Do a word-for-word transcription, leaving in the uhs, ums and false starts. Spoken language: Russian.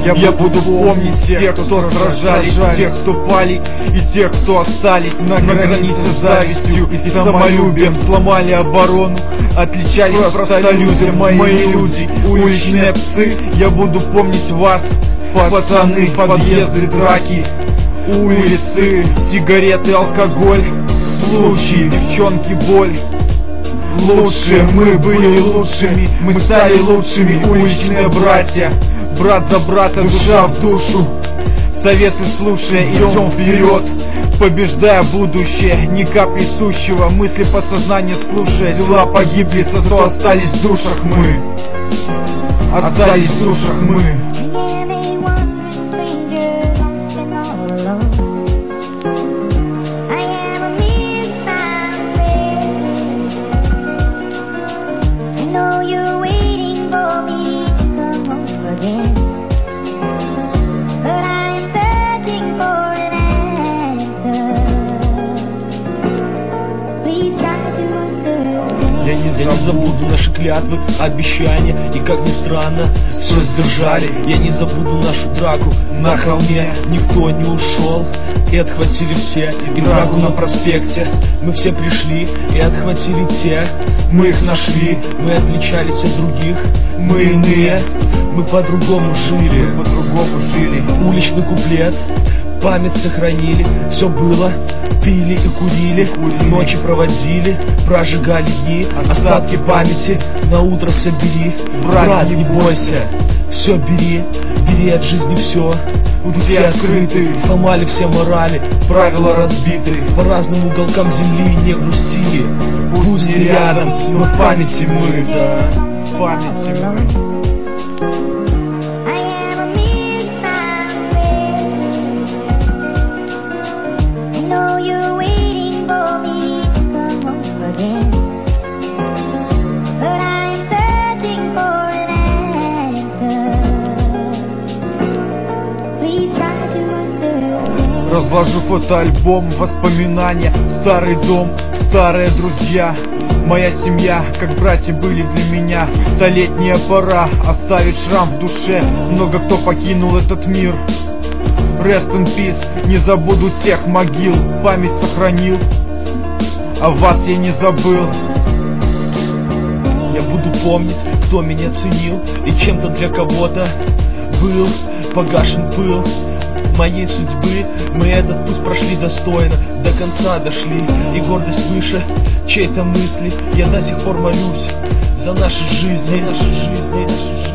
Я буду помнить тех, кто сражались, тех, кто пали, и тех, кто остались на границе завистью и самолюбием. Сломали оборону, отличались простолюдям. Мои люди, уличные псы. Я буду помнить вас, пацаны, подъезды, драки, улицы, сигареты, алкоголь, случаи, девчонки, боль. Лучшие мы были лучшими, мы стали лучшими, уличные братья. Брат за брата, душа в душу, советы слушая, идем вперед, побеждая будущее, ни капли сущего, мысли подсознания слушая. Дела погибли, зато остались в душах мы, остались в душах мы. Я не забуду наши клятвы, обещания, и как ни странно, все сдержали. Я не забуду нашу драку на холме, никто не ушел, и отхватили все, и драку на проспекте. Мы все пришли и отхватили тех, мы их нашли, мы отличались от других, мы иные, мы по-другому жили, мы по-другому жили. Уличный куплет, память сохранили, все было, пили и курили, курили. Ночи проводили, прожигали дни, остатки памяти на утро собери. Брат, Брат, не бойся, все бери, бери от жизни все. Все открыты, сломали все морали, правила разбиты, по разным уголкам земли не грусти. Пусть не рядом, но в памяти мы, да, в памяти мы. Разложу фотоальбом, воспоминания, старый дом, старые друзья. Моя семья, как братья были для меня. Столетняя пора оставить шрам в душе. Много кто покинул этот мир. Rest in peace, не забуду тех могил. Память сохранил, а вас я не забыл. Я буду помнить, кто меня ценил, и чем-то для кого-то был погашен пыл моей судьбы. Мы этот путь прошли достойно, до конца дошли, и гордость выше чьей-то мысли. Я до сих пор молюсь за наши жизни, за наши жизни, наши жизни.